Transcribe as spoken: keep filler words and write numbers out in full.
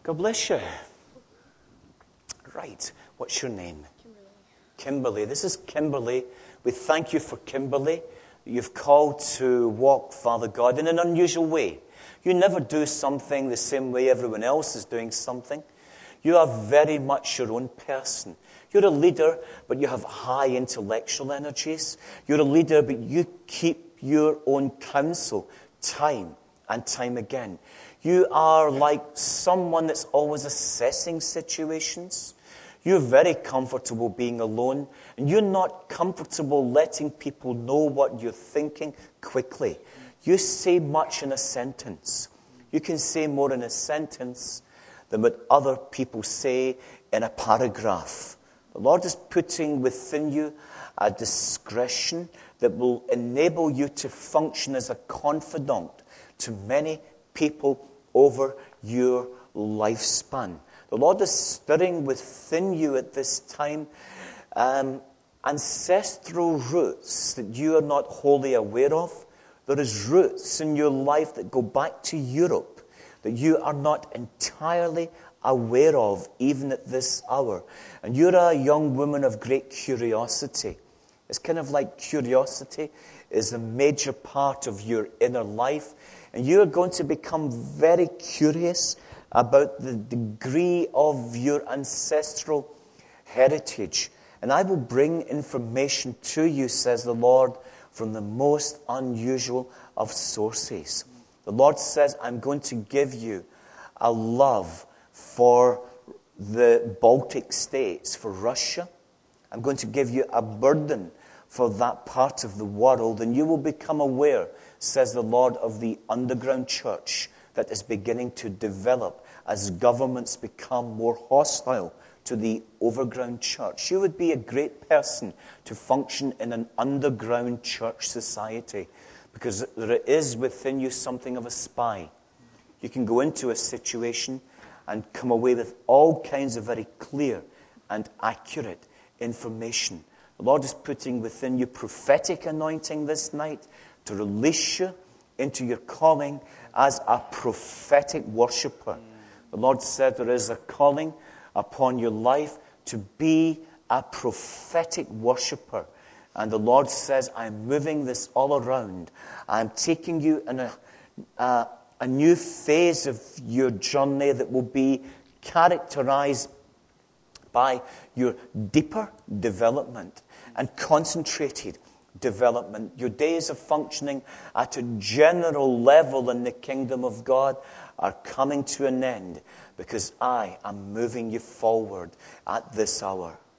God bless you. Right. What's your name? Kimberly. Kimberly. This is Kimberly. We thank you for Kimberly. You've called to walk, Father God, in an unusual way. You never do something the same way everyone else is doing something. You are very much your own person. You're a leader, but you have high intellectual energies. You're a leader, but you keep your own counsel time and time again. You are like someone that's always assessing situations. You're very comfortable being alone, and you're not comfortable letting people know what you're thinking quickly. You say much in a sentence. You can say more in a sentence than what other people say in a paragraph. The Lord is putting within you a discretion that will enable you to function as a confidant to many people over your lifespan. The Lord is stirring within you at this time um, ancestral roots that you are not wholly aware of. There is roots in your life that go back to Europe that you are not entirely aware of, even at this hour. And you're a young woman of great curiosity. It's kind of like curiosity is a major part of your inner life. And you're going to become very curious about the degree of your ancestral heritage. And I will bring information to you, says the Lord, from the most unusual of sources. The Lord says, I'm going to give you a love for the Baltic states, for Russia. I'm going to give you a burden for that part of the world, and you will become aware, says the Lord, of the underground church that is beginning to develop as governments become more hostile to the overground church. You would be a great person to function in an underground church society, because there is within you something of a spy. You can go into a situation and come away with all kinds of very clear and accurate information. The Lord is putting within you prophetic anointing this night to release you into your calling as a prophetic worshiper. The Lord said there is a calling upon your life to be a prophetic worshiper. And the Lord says, I'm moving this all around. I'm taking you in a, a, a new phase of your journey that will be characterized by your deeper development and concentrated development. Your days of functioning at a general level in the kingdom of God are coming to an end, because I am moving you forward at this hour.